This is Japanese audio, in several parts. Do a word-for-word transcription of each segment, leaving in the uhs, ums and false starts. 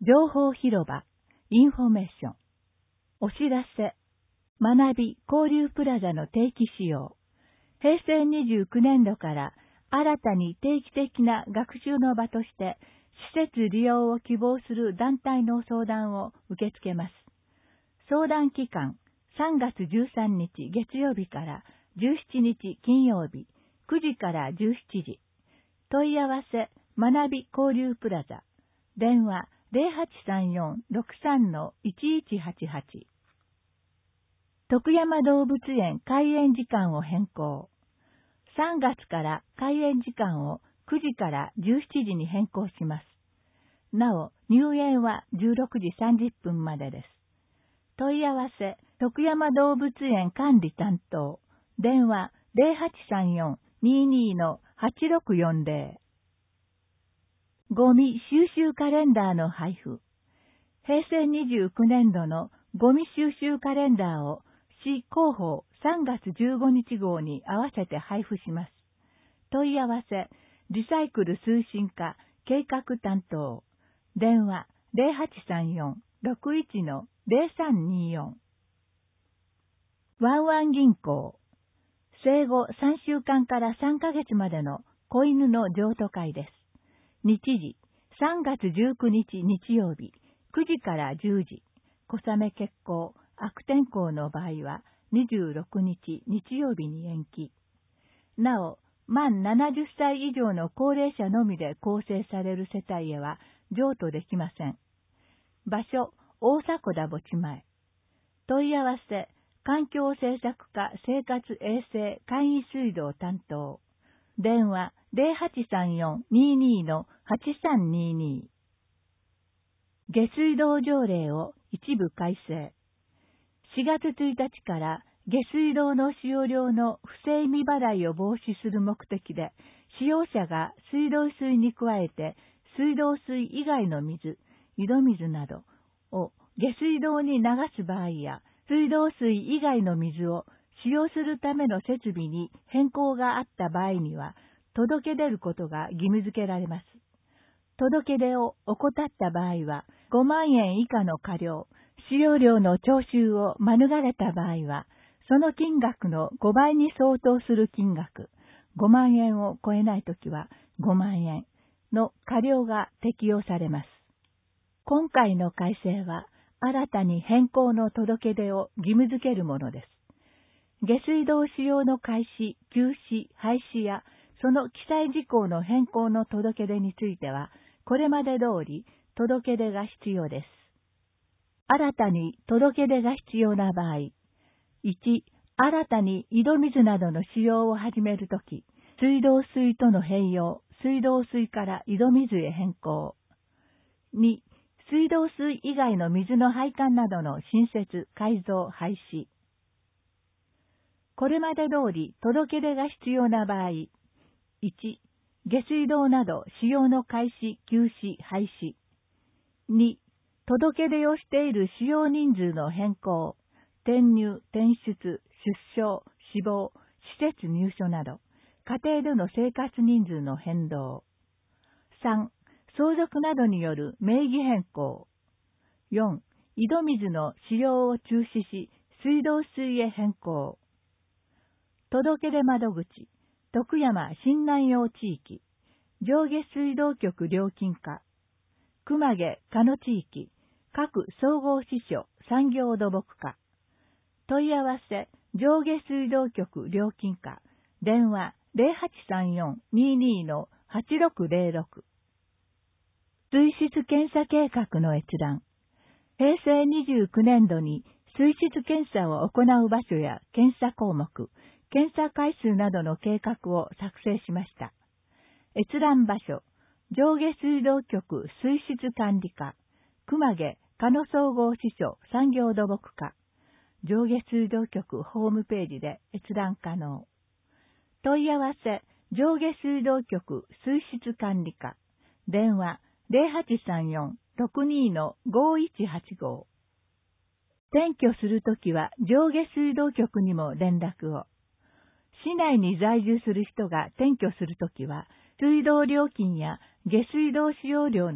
情報広場、インフォメーション。お知らせ、学び交流プラザの定期使用。へいせいにじゅうきゅうねんどから新たに定期的な学習の場として施設利用を希望する団体の相談を受け付けます。相談期間、さんがつじゅうさんにち月曜日からじゅうしちにち金曜日、くじからじゅうしちじ。問い合わせ、学び交流プラザ。電話ゼロはちさんよん ろくさん いちいちはちはち。徳山動物園開園時間を変更。さんがつから開園時間をくじからじゅうしちじに変更します。なお、入園はじゅうろくじさんじゅっぷんまでです。問い合わせ、徳山動物園管理担当。電話ゼロはちさんよん ににのはちろくよんぜろ。ゴミ収集カレンダーの配布。へいせいにじゅうきゅうねんどのゴミ収集カレンダーを市広報さんがつじゅうごにち号に合わせて配布します。問い合わせ、リサイクル推進課計画担当。電話ゼロはちさんよん ろくいちのゼロさんによん。ワンワン銀行。生後さんしゅうかんからさんかげつまでの子犬の譲渡会です。日時、さんがつじゅうくにち日曜日、くじからじゅうじ。小雨欠航、悪天候の場合はにじゅうろくにち日曜日に延期。なお、満ななじゅっさい以上の高齢者のみで構成される世帯へは譲渡できません。場所、大迫田墓地前。問い合わせ、環境政策課生活衛生簡易水道担当。電話ゼロはちさんよん ににのはちさんにに。下水道条例を一部改正。しがつついたちから下水道の使用料の不正未払いを防止する目的で、使用者が水道水に加えて水道水以外の水、井戸水などを下水道に流す場合や、水道水以外の水を使用するための設備に変更があった場合には、届け出ることが義務付けられます。届け出を怠った場合は、ごまんえん以下の過料、使用料の徴収を免れた場合は、その金額のごばいに相当する金額、ごまんえんを超えないときはごまんえんの過料が適用されます。今回の改正は、新たに変更の届け出を義務付けるものです。下水道使用の開始、休止、廃止や、その記載事項の変更の届け出については、これまで通り届け出が必要です。新たに届け出が必要な場合、いち、新たに井戸水などの使用を始めるとき、水道水との併用、水道水から井戸水へ変更。に、水道水以外の水の配管などの新設、改造、廃止。これまで通り届け出が必要な場合、いち、下水道など使用の開始、休止、廃止。に、届け出をしている使用人数の変更、転入、転出、出生、死亡、施設入所など、家庭での生活人数の変動。さん、相続などによる名義変更。よん、井戸水の使用を中止し、水道水へ変更。届け出窓口、徳山新南陽地域、上下水道局料金課、熊毛加野地域、各総合支所産業土木課。問い合わせ、上下水道局料金課、電話ゼロはちさんよん ににのはちろくゼロろく。水質検査計画の閲覧。へいせいにじゅうきゅうねんどに水質検査を行う場所や検査項目、検査回数などの計画を作成しました。閲覧場所、上下水道局水質管理課、熊毛加野総合支所産業土木課、上下水道局ホームページで閲覧可能。問い合わせ、上下水道局水質管理課、電話ゼロはちさんよん ろくにのごいちはちご。転居するときは上下水道局にも連絡を。市内に在住する人が転居するときは、水道料金や下水道使用料の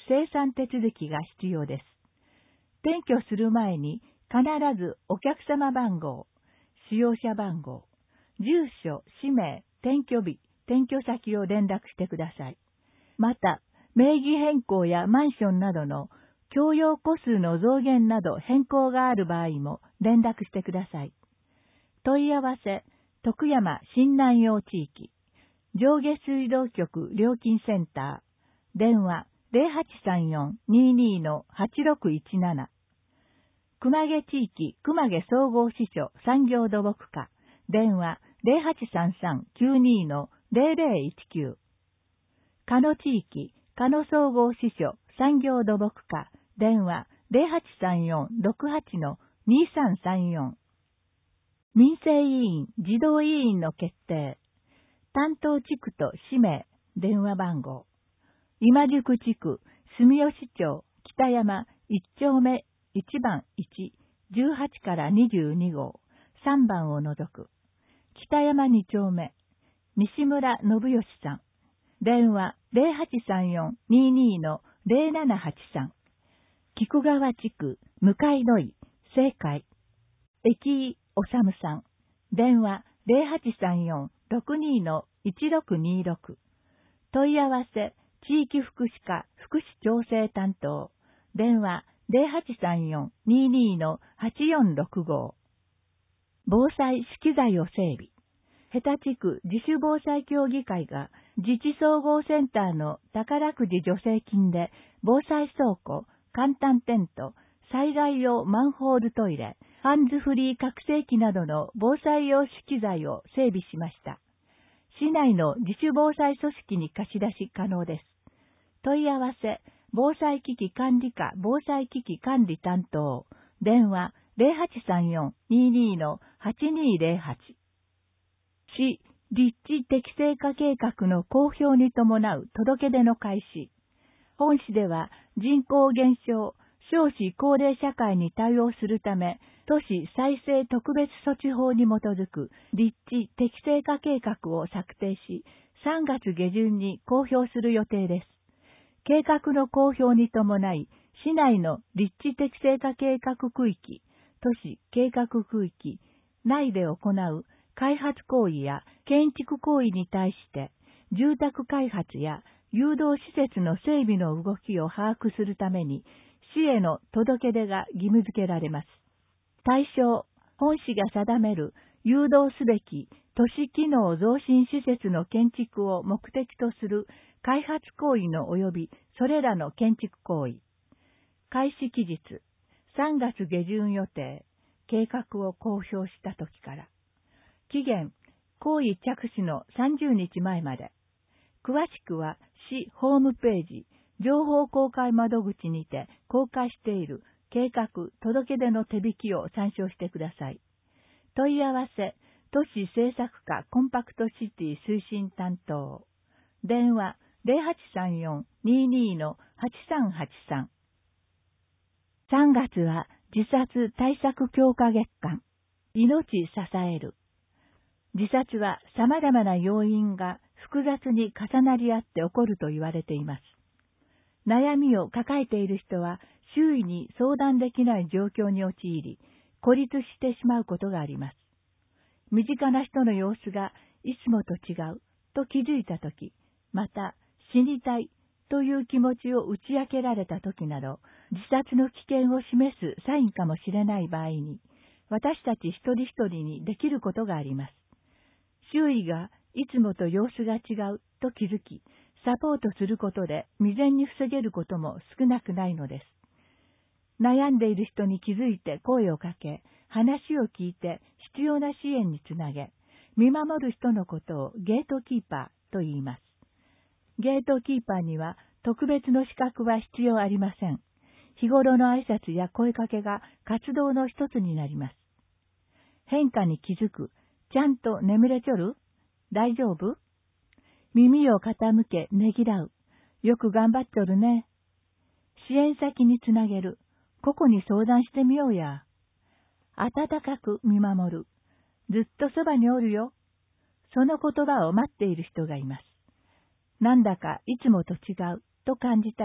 清算手続きが必要です。転居する前に必ずお客様番号、使用者番号、住所、氏名、転居日、転居先を連絡してください。また、名義変更やマンションなどの共用戸数の増減など変更がある場合も連絡してください。問い合わせ、徳山新南陽地域、上下水道局料金センター、電話 ゼロはちさんよん にーにー のはちろくいちなな、熊毛地域熊毛総合支所産業土木課、電話 ゼロはちさんさん きゅうにー のゼロゼロいちきゅう、鹿野地域鹿野総合支所産業土木課、電話 ゼロはちさんよん ろくはち のにーさんさんよん、民生委員児童委員の決定、担当地区と氏名、電話番号、今宿地区住吉町北山いち丁目いちばんいち、じゅうはちからにじゅうに号、さんばんを除く、北山に丁目、西村信義さん、電話 ゼロはちさんよん にーにー のゼロななはちさん、菊川地区向井の井、正解、駅井おさむさん、電話 ゼロはちさんよん ろくにー のいちろくにーろく、問い合わせ、地域福祉課福祉調整担当、電話ゼロはちさんよん にーにー のはちよんろく号、防災資機材を整備、日田地区自主防災協議会が自治総合センターの宝くじ助成金で防災倉庫、簡単テント、災害用マンホールトイレ、ハンズフリー拡声器などの防災用資機材を整備しました。市内の自主防災組織に貸し出し可能です。問い合わせ、防災機器管理課防災機器管理担当、電話ゼロはちさんよん にーにー のはちにーゼロはち。市立地適正化計画の公表に伴う届け出の開始。本市では人口減少、少子高齢社会に対応するため、都市再生特別措置法に基づく立地適正化計画を策定し、さんがつ下旬に公表する予定です。計画の公表に伴い、市内の立地適正化計画区域、都市計画区域内で行う開発行為や建築行為に対して、住宅開発や誘導施設の整備の動きを把握するために、市への届け出が義務付けられます。対象、本市が定める誘導すべき都市機能増進施設の建築を目的とする開発行為の及びそれらの建築行為。開始期日、さんがつ下旬予定、計画を公表した時から。期限、行為着手のさんじゅうにちまえまで。詳しくは市ホームページ、情報公開窓口にて公開している計画届け出の手引きを参照してください。問い合わせ、都市政策課コンパクトシティ推進担当。電話ゼロはちさんよん にーにー のはちさんはちさん。さんがつは自殺対策強化月間。命支える。自殺は様々な要因が複雑に重なり合って起こると言われています。悩みを抱えている人は周囲に相談できない状況に陥り、孤立してしまうことがあります。身近な人の様子がいつもと違うと気づいたとき、また死にたいという気持ちを打ち明けられたときなど、自殺の危険を示すサインかもしれない場合に、私たち一人一人にできることがあります。周囲がいつもと様子が違うと気づき、サポートすることで未然に防げることも少なくないのです。悩んでいる人に気づいて声をかけ、話を聞いて必要な支援につなげ、見守る人のことをゲートキーパーと言います。ゲートキーパーには特別の資格は必要ありません。日頃の挨拶や声かけが活動の一つになります。変化に気づく。ちゃんと眠れちょる？大丈夫？耳を傾けねぎらう。よく頑張っちょるね。支援先につなげる。ここに相談してみようや。温かく見守る。ずっとそばにおるよ。その言葉を待っている人がいます。なんだかいつもと違うと感じたら、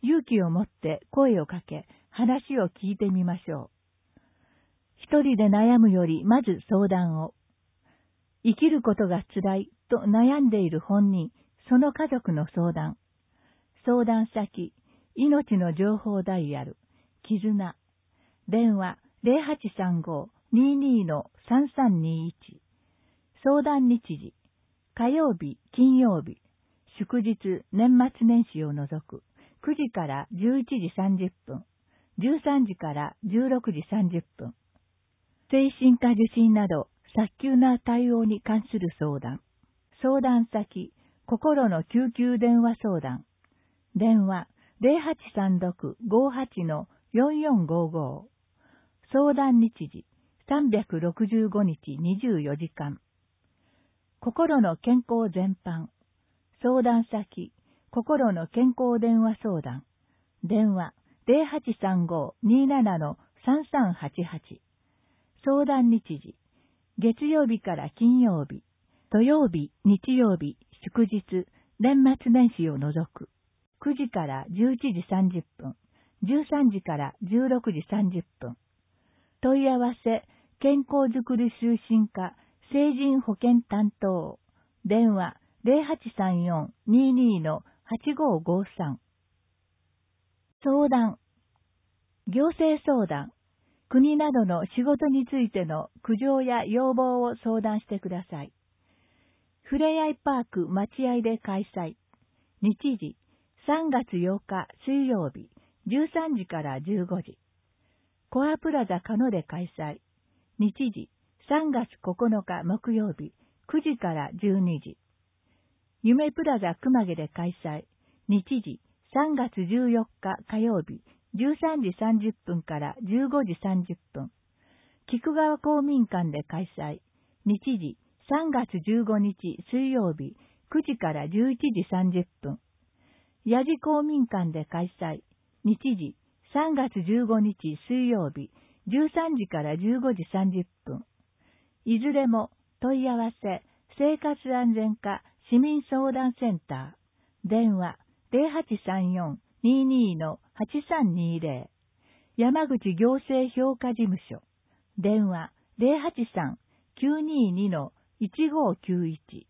勇気を持って声をかけ、話を聞いてみましょう。一人で悩むよりまず相談を。生きることが辛いと悩んでいる本人、その家族の相談。相談先、命の情報ダイヤル、絆。電話 ゼロはちさんご にーにー さんさんにーいち。相談日時、火曜日、金曜日、祝日、年末年始を除く、くじからじゅういちじさんじゅっぷん、じゅうさんじからじゅうろくじさんじゅっぷん。精神科受診など、早急な対応に関する相談。相談先、心の救急電話相談。電話 ゼロはちさんろく ごーはち よんよんごーごー。相談日時、さんびゃくろくじゅうごにちにじゅうよじかん。心の健康全般。相談先、心の健康電話相談。電話 ゼロはちさんご にーなな さんさんはちはち。相談日時、月曜日から金曜日、土曜日、日曜日、祝日、年末年始を除く、くじからじゅういちじさんじゅっぷん、じゅうさんじからじゅうろくじさんじゅっぷん。問い合わせ、健康づくり推進課、成人保健担当、電話 ゼロはちさんよん にーにー はちごーごーさん。相談、行政相談、国などの仕事についての苦情や要望を相談してください。ふれあいパーク待合で開催。日時、さんがつようか水曜日、じゅうさんじからじゅうごじ。コアプラザカノで開催。日時、さんがつここのか木曜日、くじからじゅうにじ。夢プラザ熊毛で開催。日時、さんがつじゅうよっか火曜日、じゅうさんじさんじゅっぷんからじゅうごじさんじゅっぷん。菊川公民館で開催。日時、さんがつじゅうごにち水曜日、くじからじゅういちじさんじゅっぷん。八路公民館で開催。日時、さんがつじゅうごにち水曜日、じゅうさんじからじゅうごじさんじゅっぷん。いずれも問い合わせ、生活安全課市民相談センター。電話ゼロはちさんよん にーにー はちさんにーぜろ。山口行政評価事務所。電話ゼロはちさん きゅうにーにー いちごーきゅういち。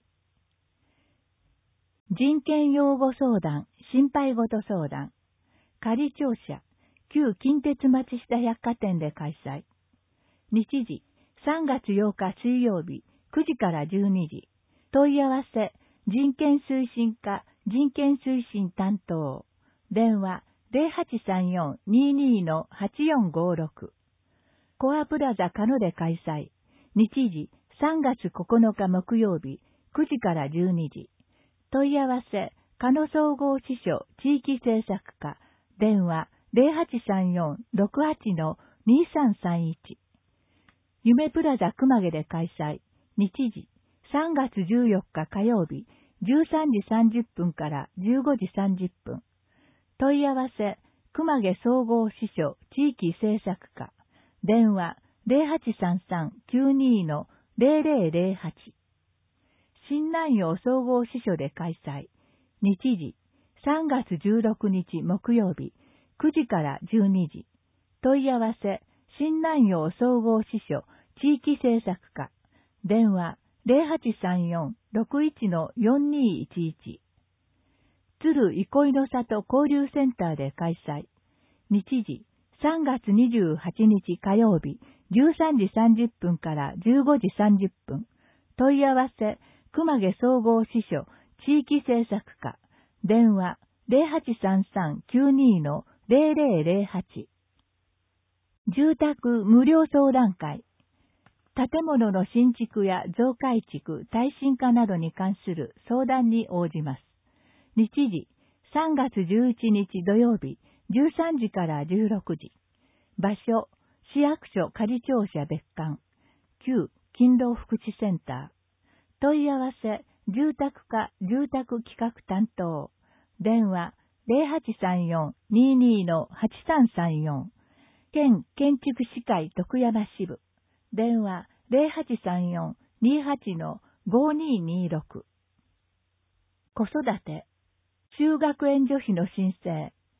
人権擁護相談、心配事相談。仮庁舎、旧近鉄町下百貨店で開催。日時、さんがつようか水曜日、くじからじゅうにじ。問い合わせ、人権推進課、人権推進担当。電話、ゼロはちさんよん にーにー はちよんごーろく。コアプラザカノで開催。日時、さんがつここのか木曜日、くじからじゅうにじ。問い合わせ、カノ総合支所地域政策課。電話、ゼロはちさんよん ろくはち にーさんさんいち。夢プラザ熊毛で開催。日時、さんがつじゅうよっか火曜日、じゅうさんじさんじゅっぷんからじゅうごじさんじゅっぷん。問い合わせ、熊毛総合支所地域政策課。電話、ゼロはちさんさん きゅうにー ゼロゼロゼロはち。新南陽総合支所で開催。日時、さんがつじゅうろくにち木曜日、くじからじゅうにじ。問い合わせ、新南陽総合支所地域政策課。電話、ゼロはちさんよん ろくいち よんにーいちいち。鶴憩いの里交流センターで開催。日時、さんがつにじゅうはちにち火曜日、じゅうさんじさんじゅっぷんからじゅうごじさんじゅっぷん。問い合わせ、熊毛総合支所地域政策課。電話、ゼロはちさんさん きゅうにー ゼロゼロゼロはち。住宅無料相談会。建物の新築や増改築、耐震化などに関する相談に応じます。日時、さんがつじゅういちにち土曜日、じゅうさんじからじゅうろくじ。場所、市役所仮庁舎別館。旧勤労福祉センター。問い合わせ、住宅課住宅企画担当。電話、ゼロはちさんよん にーにー はちさんさんよん。県建築士会徳山支部。電話、ゼロはちさんよん にーはち ごにーにーろく。子育て、就学援助費の申請。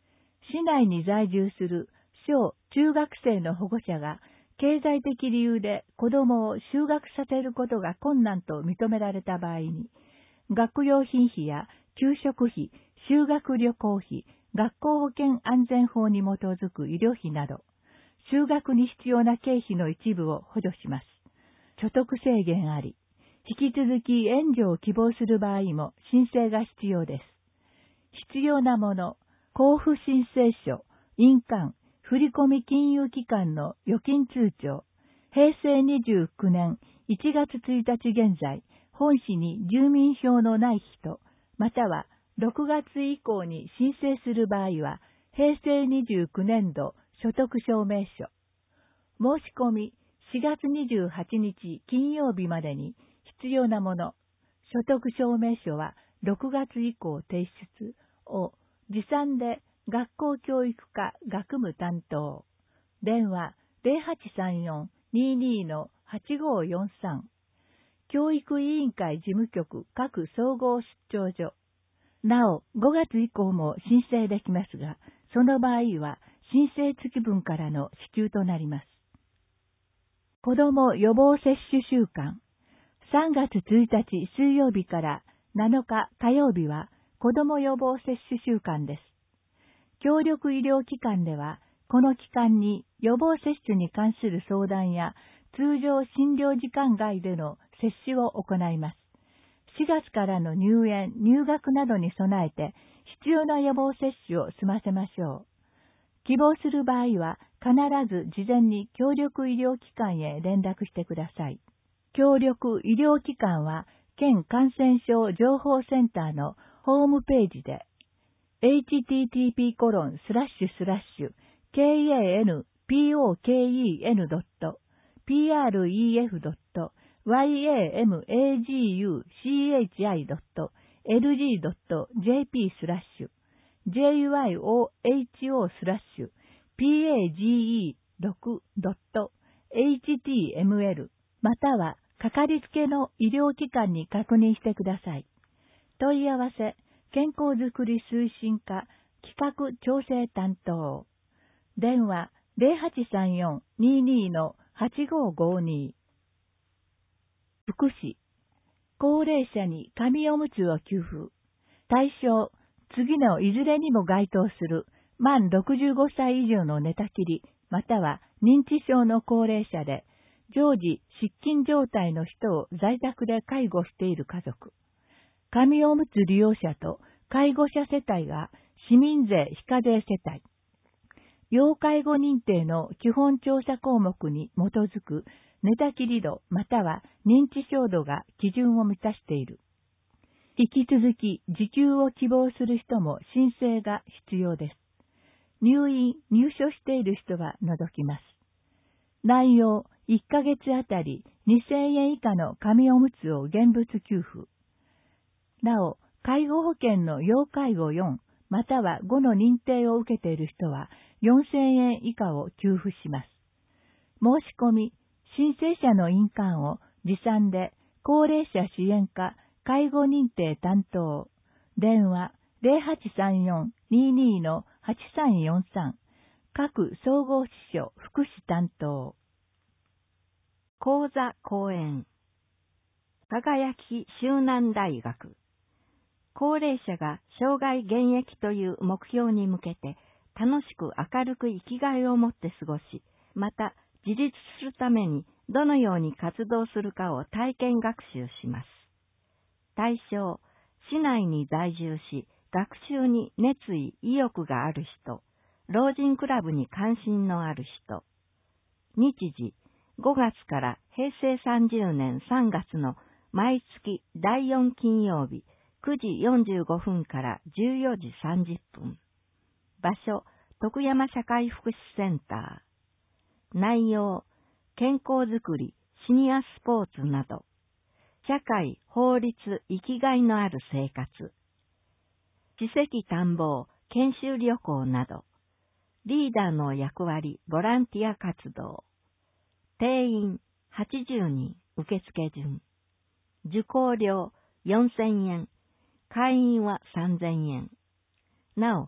市内に在住する小・中学生の保護者が経済的理由で子供を就学させることが困難と認められた場合に、学用品費や給食費、修学旅行費、学校保健安全法に基づく医療費など、就学に必要な経費の一部を補助します。所得制限あり、引き続き援助を希望する場合も申請が必要です。必要なもの、交付申請書、印鑑、振込金融機関の預金通帳、平成にじゅうきゅうねんいちがつついたち現在、本市に住民票のない人、またはろくがつ以降に申請する場合は、平成にじゅうきゅうねんど所得証明書。申し込みしがつにじゅうはちにち金曜日までに必要なもの、所得証明書はろくがつ以降提出を持参で学校教育課学務担当。電話 ゼロはちさんよん にーにー はちごよんさん。教育委員会事務局各総合出張所。なお、ごがつ以降も申請できますが、その場合は申請月分からの支給となります。子ども予防接種週間。さんがつついたち水曜日からなのか火曜日は子ども予防接種週間です。協力医療機関では、この期間に予防接種に関する相談や通常診療時間外での接種を行います。しがつからの入園・入学などに備えて必要な予防接種を済ませましょう。希望する場合は必ず事前に協力医療機関へ連絡してください。協力医療機関は県感染症情報センターのホームページで エイチティーティーピーコロンスラッシュスラッシュケーエーエヌピーオーケーイーエヌドットピーアールイーエフドットワイエーエムエージーユーシーエイチアイドットエルジードットジェーピースラッシュ ジェイワイオーエイチオー スラッシュ ピーエージーイーろく ドット エイチティーエムエル またはかかりつけの医療機関に確認してください。問い合わせ、健康づくり推進課企画調整担当。電話 ゼロはちさんよん にーにー はちごごに。福祉。高齢者に紙おむつを給付。対象、次のいずれにも該当する満ろくじゅうごさい以上の寝たきり、または認知症の高齢者で、常時失禁状態の人を在宅で介護している家族。紙おむつ利用者と介護者世帯が市民税非課税世帯。要介護認定の基本調査項目に基づく寝たきり度または認知症度が基準を満たしている。引き続き受給を希望する人も申請が必要です。入院・入所している人は除きます。内容いっかげつあたりにせんえん以下の紙おむつを現物給付。なお、介護保険の要介護よんまたはごの認定を受けている人はよんせんえん以下を給付します。申し込み、申請者の印鑑を持参で高齢者支援課介護認定担当。電話 ゼロはちさんよん にーにー はちさんよんさん。各総合支所福祉担当。講座講演。輝き周南大学。高齢者が生涯現役という目標に向けて楽しく明るく生きがいを持って過ごし、また自立するためにどのように活動するかを体験学習します。対象、市内に在住し、学習に熱意、意欲がある人、老人クラブに関心のある人。日時、ごがつからへいせいさんじゅうねんさんがつの毎月だいよん金曜日、くじよんじゅうごふんからじゅうよじさんじゅっぷん。場所、徳山社会福祉センター。内容、健康づくり、シニアスポーツなど。社会、法律、生きがいのある生活。知識探訪、研修旅行など。リーダーの役割、ボランティア活動。定員、はちじゅうにん、受付順。受講料、よんせんえん。会員はさんぜんえん。なお、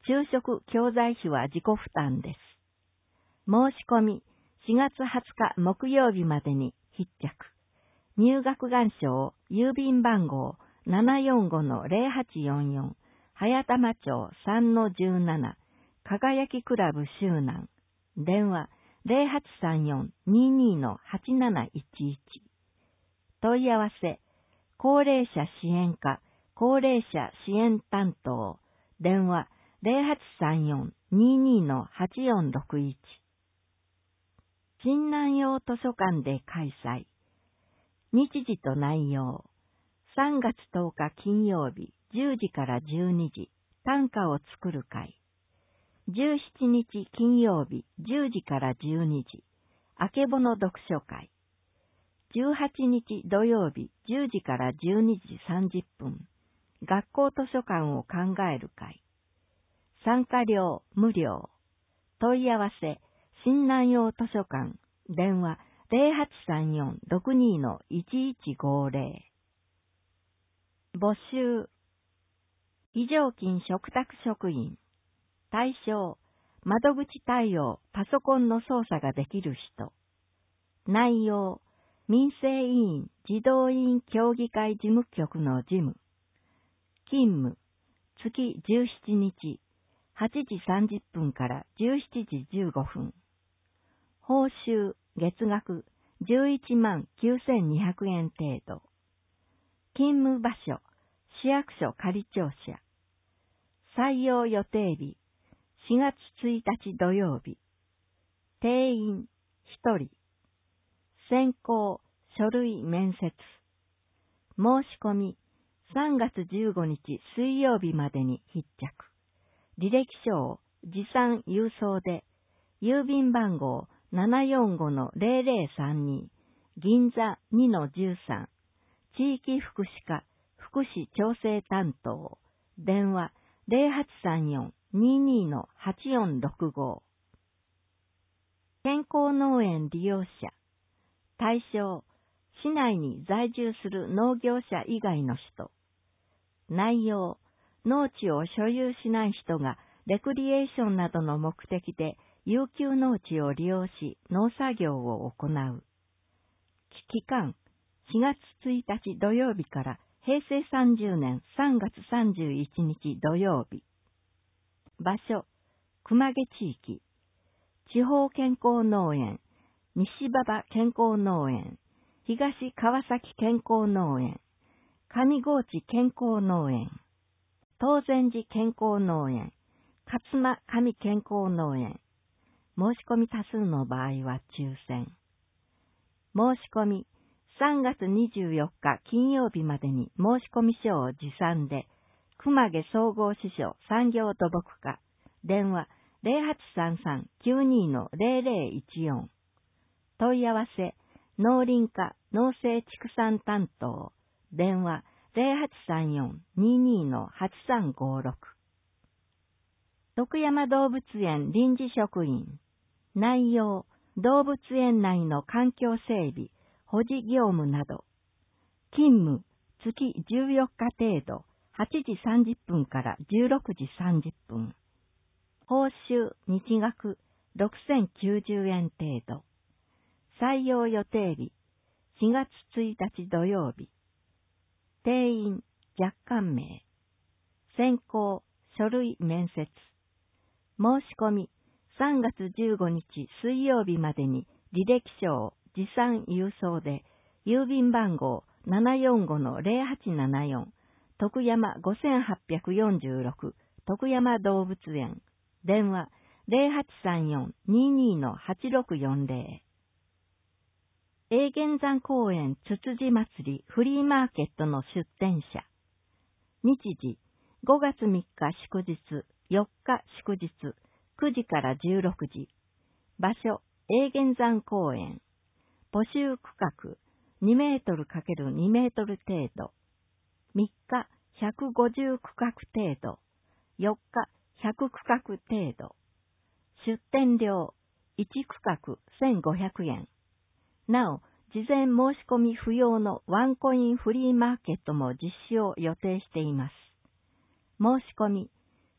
昼食教材費は自己負担です。申し込みしがつはつか木曜日までに必着。入学願書郵便番号 ななよんごのゼロはちよんよん 早玉町 さんのじゅうなな 輝きクラブ周南。電話 ゼロはちさんよん ににのはちなないちいち。問い合わせ高齢者支援課高齢者支援担当。電話 ゼロはちさんよん ににのはちよんろくいち。新南陽図書館で開催。日時と内容。さんがつとおか金曜日じゅうじからじゅうにじ、短歌を作る会。じゅうしちにち金曜日じゅうじからじゅうにじ、あけぼの読書会。じゅうはちにち土曜日じゅうじからじゅうにじさんじゅっぷん、学校図書館を考える会。参加料無料。問い合わせ、新南陽図書館、電話ゼロはちさんよん ろくにのいちいちごゼロ。募集。非常勤嘱託職員。対象、窓口対応、パソコンの操作ができる人。内容、民生委員、児童委員協議会事務局の事務。勤務、月じゅうしちにち、はちじさんじゅっぷんからじゅうしちじじゅうごふん。報酬、月額じゅういちまんきゅうせんにひゃくえん程度。勤務場所、市役所仮庁舎。採用予定日、しがつついたち土曜日。定員ひとり。選考、書類面接。申し込みさんがつじゅうごにち水曜日までに必着。履歴書を持参郵送で、郵便番号 ななよんごのゼロゼロさんに、銀座 にのじゅうさん、地域福祉課福祉調整担当、電話ゼロはちさんよん ににのはちよんろくご。健康農園利用者。対象、市内に在住する農業者以外の人。内容、農地を所有しない人がレクリエーションなどの目的で有給農地を利用し農作業を行う。期間、しがつついたち土曜日からへいせいさんじゅうねんさんがつさんじゅういちにち土曜日。場所、熊毛地域。地方健康農園、西馬場健康農園、東川崎健康農園、上河内健康農園、東禅寺健康農園、勝間上健康農園。申し込み多数の場合は抽選。申し込みさんがつにじゅうよっか金曜日までに申し込み書を持参で、熊毛総合支所産業土木課、電話ゼロはちさんさん きゅうにのゼロゼロいちよん。問い合わせ、農林課農政畜産担当、電話ゼロはちさんよん ににのはちさんごろく。徳山動物園臨時職員。内容、動物園内の環境整備、保持業務など。勤務、月じゅうよっか程度、はちじさんじゅっぷんからじゅうろくじさんじゅっぷん。報酬、日額、ろくせんきゅうじゅうえん程度。採用予定日、しがつついたち土曜日。定員、若干名。選考、書類面接。申し込み、さんがつじゅうごにち水曜日までに履歴書を持参郵送で、郵便番号 ななよんごのゼロはちななよん、徳山ごはっぴゃくよんじゅうろく、徳山動物園、電話ゼロはちさんよん ににのはちろくよんゼロ。永源山公園つつじ祭りフリーマーケットの出店者。日時、ごがつみっか祝日、よっか祝日、くじからじゅうろくじ。場所、永源山公園。募集区画、にメートルかけるにメートル程度。みっか、ひゃくごじゅう区画程度。よっか、ひゃく区画程度。出店料、いち区画せんごひゃくえん。なお、事前申し込み不要のワンコインフリーマーケットも実施を予定しています。申し込み、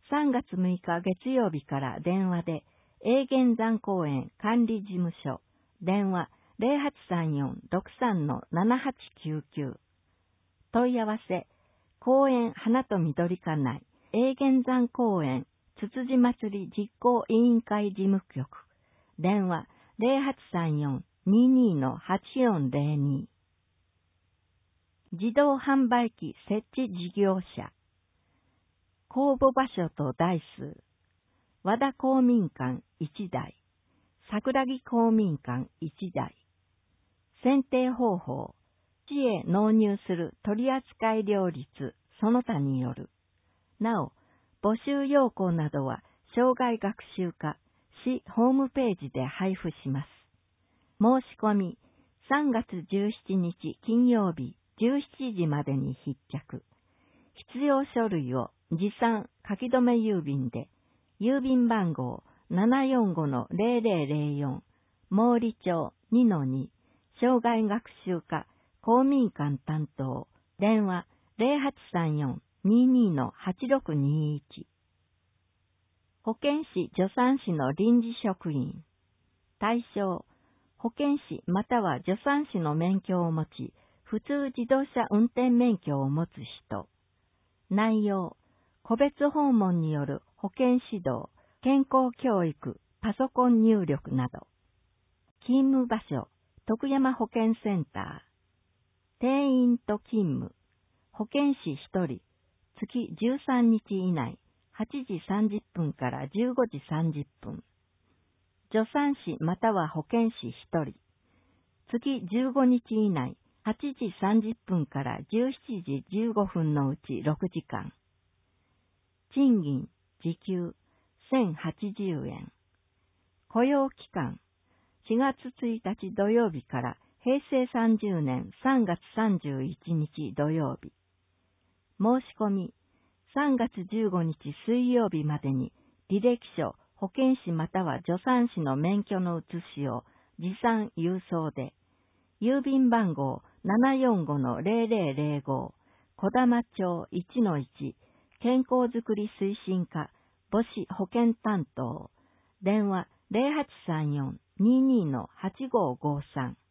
さんがつむいか月曜日から電話で、永源山公園管理事務所、電話 ゼロはちさんよん ろくさん ななはちきゅうきゅう。問い合わせ、公園花と緑館内、永源山公園つつじ祭り実行委員会事務局、電話 ゼロはちさんよん ににー はちよんゼロに。自動販売機設置事業者、公募場所と台数、和田公民館いちだい、桜木公民館いちだい。選定方法、市へ納入する取扱料率、その他による。なお、募集要項などは、生涯学習課、市ホームページで配布します。申し込み、さんがつじゅうしちにち金曜日じゅうしちじまでに必着。必要書類を持参書き留め郵便で、郵便番号 ななよんごのゼロゼロゼロよん、毛利町 にのに、生涯学習課公民館担当、電話 ゼロはちさんよん ににー はちろくにいち。保健師助産師の臨時職員。対象、保健師または助産師の免許を持ち、普通自動車運転免許を持つ人。内容、個別訪問による保健指導、健康教育、パソコン入力など。勤務場所、徳山保健センター。定員と勤務。保健師ひとり、月じゅうさんにち以内、はちじさんじゅっぷんからじゅうごじさんじゅっぷん。助産師または保健師ひとり、月じゅうごにち以内、はちじさんじゅっぷんからじゅうしちじじゅうごふんのうちろくじかん。賃金、時給、せんはちじゅうえん。雇用期間、しがつついたち土曜日からへいせいさんじゅうねんさんがつさんじゅういちにち土曜日。申し込み、さんがつじゅうごにち水曜日までに履歴書、保健師または助産師の免許の写しを持参郵送で、郵便番号 ななよんごのゼロゼロゼロご、小玉町 いちのいち、健康づくり推進課、母子保健担当、電話 ゼロはちさんよん ににー はちごごさん。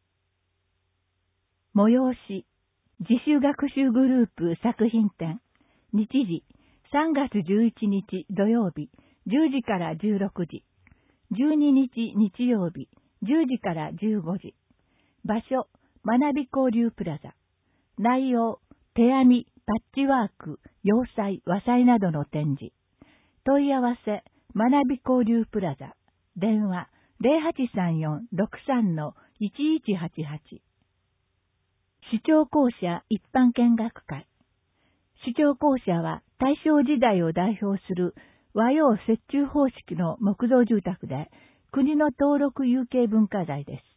催し、自主学習グループ作品展、日時、さんがつじゅういちにち土曜日、じゅうじからじゅうろくじ、じゅうににち日曜日、じゅうじからじゅうごじ、場所、学び交流プラザ、内容、手編み、パッチワーク、洋裁、和裁などの展示、問い合わせ、学び交流プラザ、電話、ゼロはちさんよん ろくさん のいちいちはちはち。視聴校舎一般見学会。視聴校舎は大正時代を代表する和洋折衷方式の木造住宅で、国の登録有形文化財です。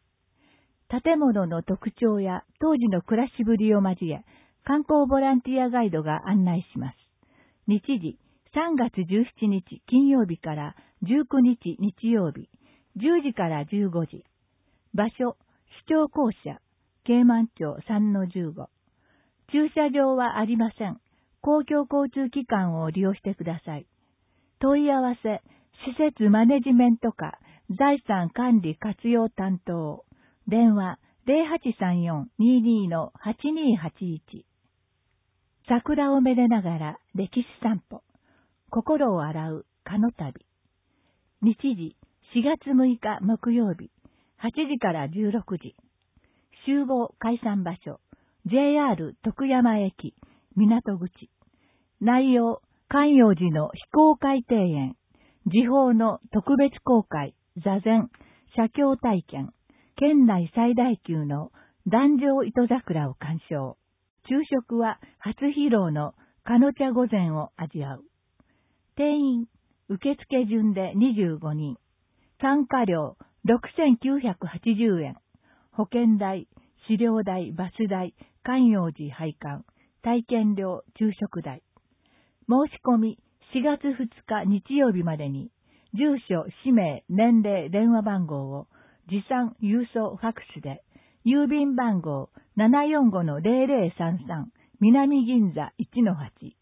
建物の特徴や当時の暮らしぶりを交え、観光ボランティアガイドが案内します。日時、さんがつじゅうしちにち金曜日からじゅうくにち日曜日、じゅうじからじゅうごじ。場所、視聴校舎、慶満町 さんのじゅうご。駐車場はありません。公共交通機関を利用してください。問い合わせ、施設マネジメント課、財産管理活用担当。電話、ゼロはちさんよん ににー はちにーはちいち。桜をめでながら歴史散歩。心を洗う蚊の旅。日時、しがつむいか木曜日、はちじからじゅうろくじ。集合解散場所、ジェイアール 徳山駅、港口。内容、寛陽寺の非公開庭園、時報の特別公開、座禅、写経体験、県内最大級の壇上糸桜を鑑賞。昼食は初披露のかの茶御膳を味わう。定員、受付順でにじゅうごにん。参加料ろくせんきゅうひゃくはちじゅうえん。保険代、飼料代、バス代、寛陽寺拝観、体験料、昼食代。申し込みしがつふつか日曜日までに、住所、氏名、年齢、電話番号を持参、郵送、ファックスで、郵便番号 ななよんごのゼロゼロさんさん 南銀座 いちのはち、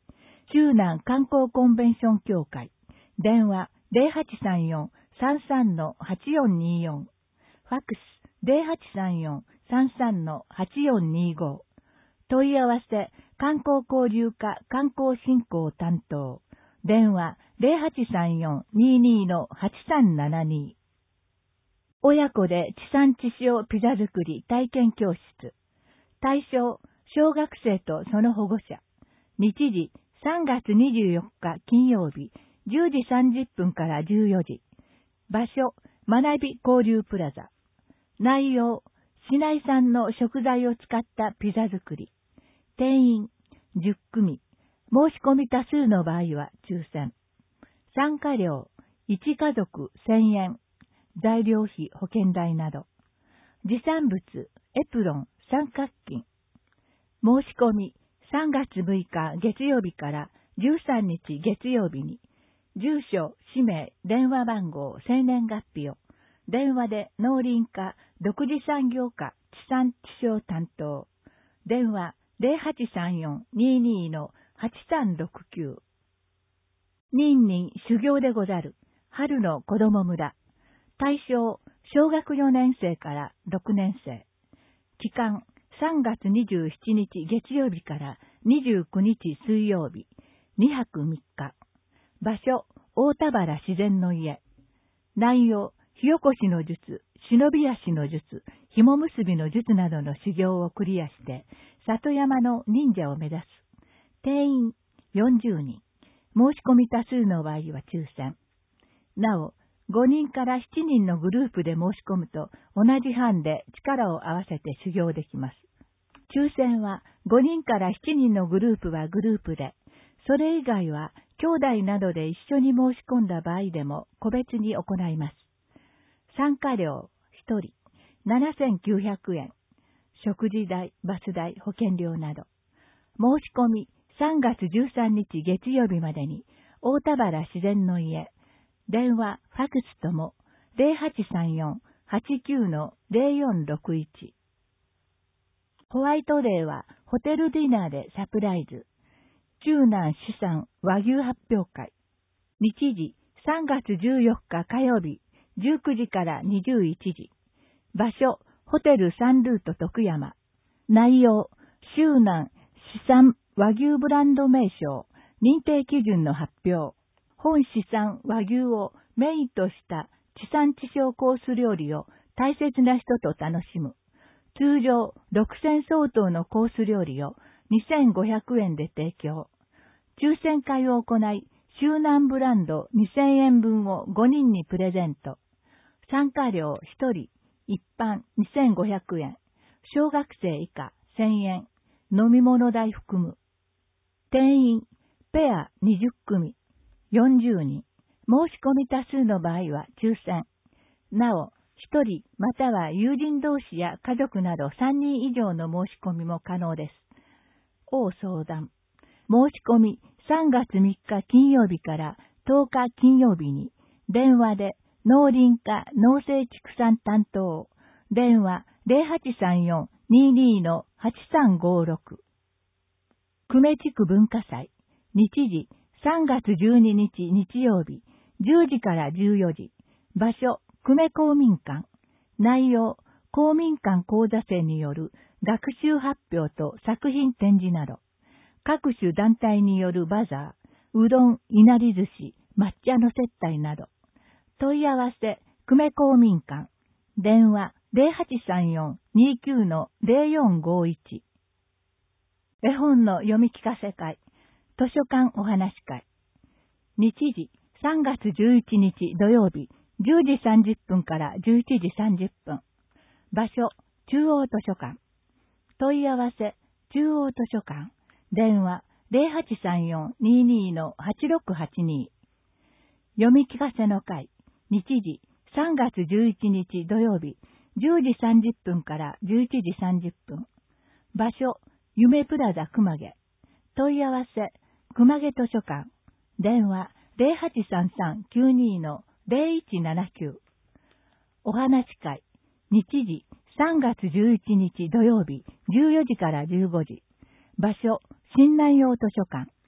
中南観光コンベンション協会、電話 ゼロはちさんよん さんさん はちよんにーよん、ファックス ゼロはちさんよん さんさん はちよんにーご、問い合わせ観光交流課観光振興担当、電話 ゼロはちさんよん にーにー はちさんななに。親子で地産地消ピザ作り体験教室。対象、小学生とその保護者。日時、さんがつにじゅうよっか金曜日、じゅうじさんじゅっぷんからじゅうよじ。場所、学び交流プラザ。内容、市内産の食材を使ったピザ作り。定員、じゅっくみ。申し込み多数の場合は抽選。参加料、いちかぞくせんえん。材料費、保険代など。持参物、エプロン、三角巾。申し込み、さんがつむいか月曜日からじゅうさんにち月曜日に、住所、氏名、電話番号、生年月日を、電話で農林課、独自産業課、地産地消担当。電話ゼロはちさんよん にーにー はちさんろくきゅう。任人修行でござる。春の子供村。対象、小学よねんせいからろくねんせい。期間、さんがつにじゅうしちにち月曜日からにじゅうくにち水曜日、にはくみっか。場所、大田原自然の家。内容、火起こしの術、忍び足の術、紐結びの術などの修行をクリアして、里山の忍者を目指す。定員よんじゅうにん。申し込み多数の場合は抽選。なお、ごにんからしちにんのグループで申し込むと、同じ班で力を合わせて修行できます。抽選はごにんからしちにんのグループはグループで、それ以外は兄弟などで一緒に申し込んだ場合でも個別に行います。参加料ひとりななせんきゅうひゃくえん、食事代、バス代、保険料など。申し込みさんがつじゅうさんにち月曜日までに、大田原自然の家、電話、ファックスともゼロはちさんよん はちきゅう ゼロよんろくいち。ホワイトデーはホテルディナーでサプライズ。中南資産和牛発表会。日時さんがつじゅうよっか火曜日、じゅうくじからにじゅういちじ。場所、ホテルサンルート徳山。内容、中南資産和牛ブランド名称、認定基準の発表。本資産和牛をメインとした地産地消コース料理を大切な人と楽しむ。通常ろくせん相当のコース料理をにせんごひゃくえんで提供。抽選会を行い、周南ブランドにせんえんぶんをごにんにプレゼント。参加料ひとり、一般にせんごひゃくえん、小学生以下せんえん、飲み物代含む。定員、ペアにじゅっくみ、よんじゅうにん。申し込み多数の場合は抽選。なお、ひとりまたは友人同士や家族などさんにん以上の申し込みも可能です。応相談。申し込みさんがつみっか金曜日からとおか金曜日に、電話で農林課農政畜産担当、電話ゼロはちさんよん にーにー はちさんごろく。久米地区文化祭。日時さんがつじゅうににち日曜日、じゅうじからじゅうよじ。場所、久米公民館。内容、公民館講座生による学習発表と作品展示など。各種団体によるバザー、うどん、いなり寿司、抹茶の接待など。問い合わせ、久米公民館。電話、ゼロはちさんよん にーきゅう ゼロよんごいち。絵本の読み聞かせ会。図書館お話会。日時、さんがつじゅういちにち土曜日、じゅうじさんじゅっぷんからじゅういちじさんじゅっぷん。場所、中央図書館。問い合わせ、中央図書館。電話、ゼロはちさんよん にーにー はちろくはちに。読み聞かせの会。日時、さんがつじゅういちにち土曜日、じゅうじさんじゅっぷんからじゅういちじさんじゅっぷん。場所、夢プラザ熊毛。問い合わせ、熊毛図書館。電話、ゼロはちさんさんきゅうにー ゼロいちななきゅう。お話会。日時、さんがつじゅういちにち土曜日、じゅうよじからじゅうごじ。場所、新南陽図書館。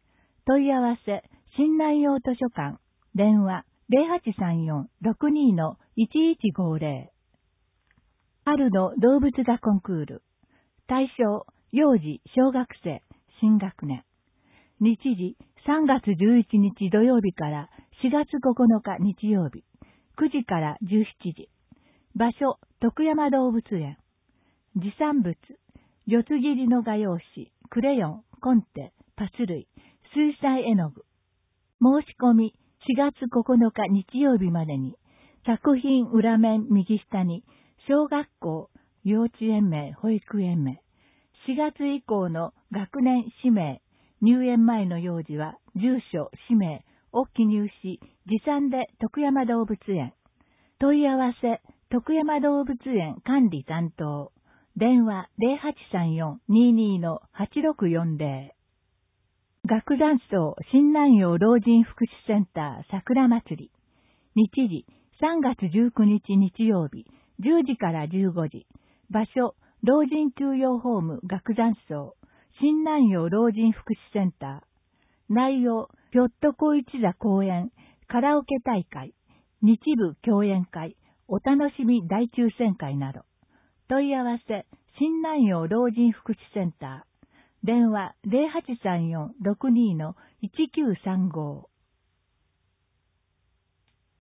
問い合わせ、新南陽図書館、電話 ゼロはちさんよん ろくに いちいちごゼロ。春の動物座コンクール。対象、幼児、小学生、新学年。日時、さんがつじゅういちにち土曜日からしがつここのか日曜日、くじからじゅうしちじ。場所、徳山動物園。持参物、四つ切りの画用紙、クレヨン、コンテ、パス類、水彩絵の具。申し込み、しがつここのか日曜日までに、作品裏面右下に、小学校、幼稚園名、保育園名、しがつ以降の学年氏名、入園前の幼児は住所、氏名を記入し、持参で徳山動物園。問い合わせ、徳山動物園管理担当。電話 ゼロはちさんよん にに はちろくよんゼロ。学団層新南陽老人福祉センター桜祭り。日時さんがつじゅうくにち日曜日じゅうじからじゅうごじ。場所老人休養ホーム学団層新南陽老人福祉センター。内容ひょっとこ一座公演カラオケ大会日部共演会お楽しみ大抽選会など。問い合わせ、新南陽老人福祉センター。電話 ゼロはちさんよん ろくに いちきゅうさんご。